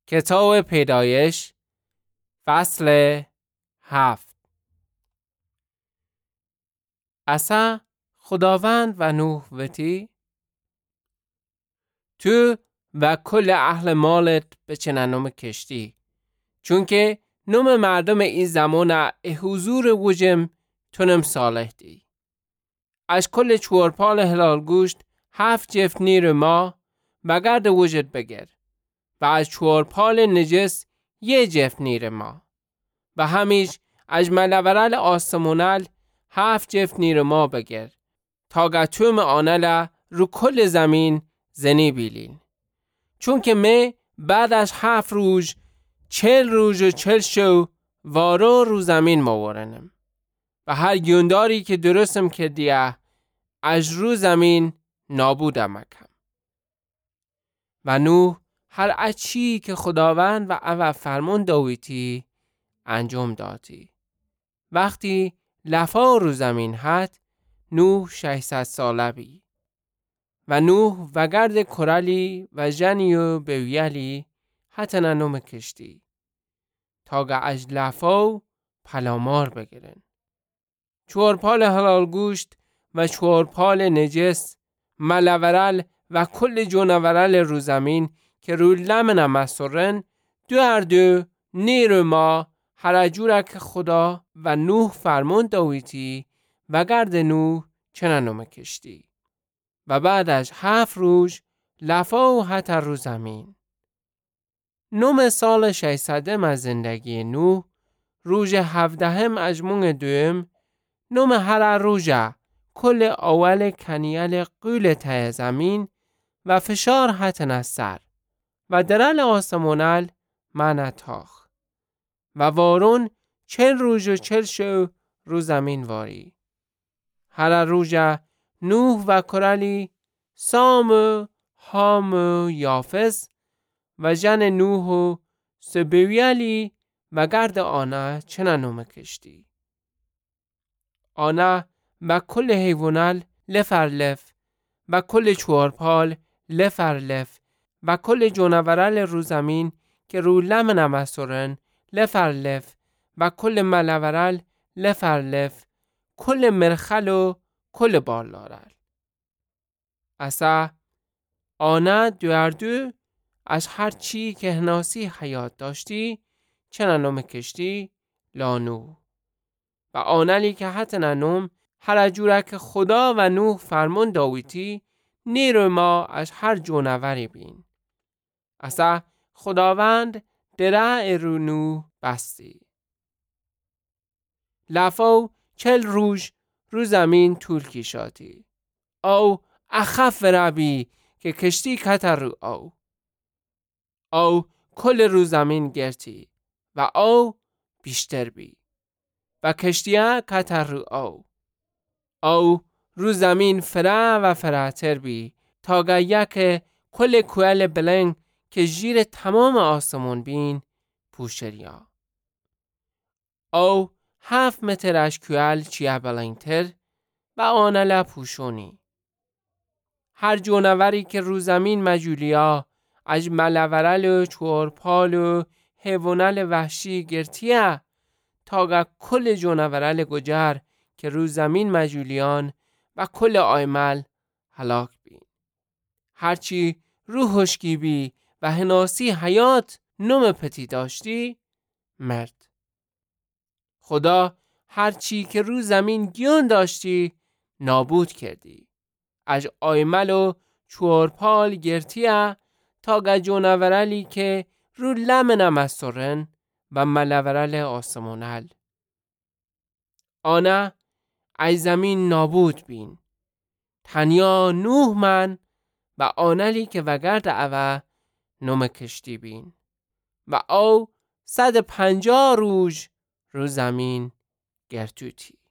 کتاب پیدایش فصل 7. اصا خداوند و نوح وتی تو و کل اهل مالت بچننم کشتی، چون که نوم مردم این زمان حضور وجم تونم صالح دی. از کل چورپال هلال گوشت 7 جفت نیر ما بگرد وجد بگر و از چورپال نجس 1 جفت نیر ما و همیش از ملورل آسمونل 7 جفت نیر ما بگر تا گتوم آنلا رو کل زمین زنی بیلین. چون که می بعد از 7 روز 40 روز و 40 شو وارو رو زمین موارنم و هر گیونداری که درستم کردیه از رو زمین نابودم مکم. و نوح هر اچی که خداوند و او فرمون داویتی انجام دادی. وقتی لفا رو زمین هد نوح 600 ساله بی و نوح و گرد کرالی و جنیو بیویلی حتی ننوم کشتی تا گه از لفا پلامار بگیرن. چورپال حلال گوشت و چورپال نجس ملورل و کل جونورل رو زمین که روی لمن مسورن دو نیر ما هر جوره که خدا و نوح فرمون داویتی و گرد نوح چنانوم کشتی و بعد از 7 روز لفا و حتی رو زمین. 9 سال 600 از زندگی نوح روز 17 از مونگ دوم 9 هر روزه کل اول کنیل قول ته زمین و فشار حتی نسر و درل آسمونل من تاخ و وارون 40 روز و 40 شو رو زمین واری. هر روزه نوح و کرالی سام و حام و یافس و جن نوح و سبیویلی و گرد آنه چنانوم کشتی. آنه و کل حیوانال لفرلف و کل چورپال لفرلف و کل جونورل رو زمین که رو لمن مسورن لفرلف و کل ملورل لفرلف کل مرخل و کل بالارل. اصا آنه دوردو از هر چی که هناسی حیات داشتی چنانوم کشتی لانو و آنلی که حتی ننوم هر جوره که خدا و نوح فرمون داویتی نیر ما از هر جونوری بین. اصا خداوند درع رو نوح بستی. لفاو 40 روز رو زمین طول کشادی. او اخف ربی که کشتی کتر رو او کل رو زمین گرتی و او بیشتر بی و کشتیه کتر رو او رو زمین فره و فراتر بی تا گه که کل کوئل بلنگ که جیر تمام آسمون بین پوشریا. او 7 متر از کوئل چیه بلنگتر و آنلا پوشونی. هر جونوری که رو زمین مجولیا از ملورل و چورپال و حیوانل وحشی گرتیه تا گه کل جونورل گجر که رو زمین مجولیان و کل آیمل هلاک بین. هرچی رو هشکی بی و هناسی حیات نوم پتی داشتی مرد. خدا هرچی که رو زمین گیون داشتی نابود کردی. از آیمل و چورپال گرتیه تا گه جونورلی که رو لمن مسورن و ملورل آسمونل. آنه از زمین نابود بین. تنیا نوح من و آنلی که وگرد اوه نوم کشتی بین و او 150 روز رو زمین گرتوتی.